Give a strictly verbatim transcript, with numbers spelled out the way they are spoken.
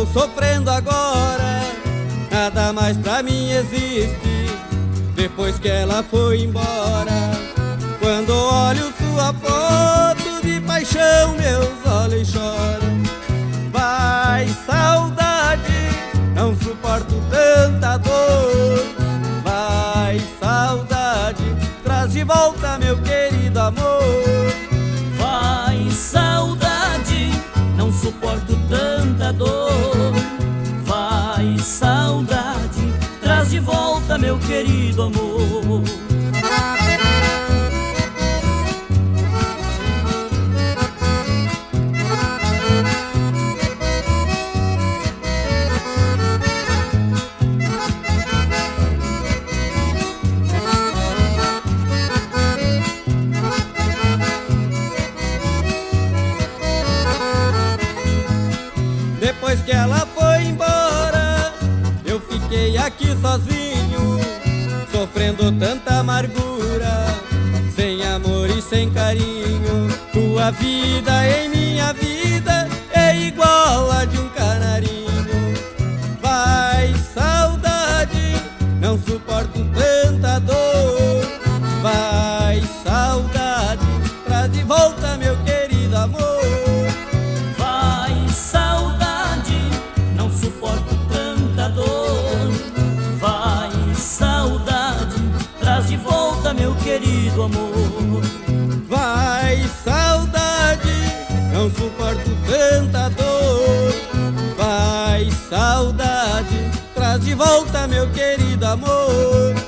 estou sofrendo agora, nada mais pra mim existe depois que ela foi embora. Quando olho sua foto de paixão, meus olhos choram. Vai, saudade, não suporto tanta dor. Vai, saudade, traz de volta meu querido amor. Vai, saudade, não suporto tanta dor. Vai, saudade, traz de volta meu querido amor. Depois que ela foi embora, eu fiquei aqui sozinho, sofrendo tanta amargura, sem amor e sem carinho. Tua vida em minha vida é igual a de um canarinho. Vai, saudade, não suporto tanta dor. Vai, saudade, traz de volta meu querido amor. Vai, saudade, não suporto tanta dor. Vai, saudade, traz de volta meu querido amor. Vai, saudade, não suporto tanta dor. Vai, saudade, traz de volta meu querido amor.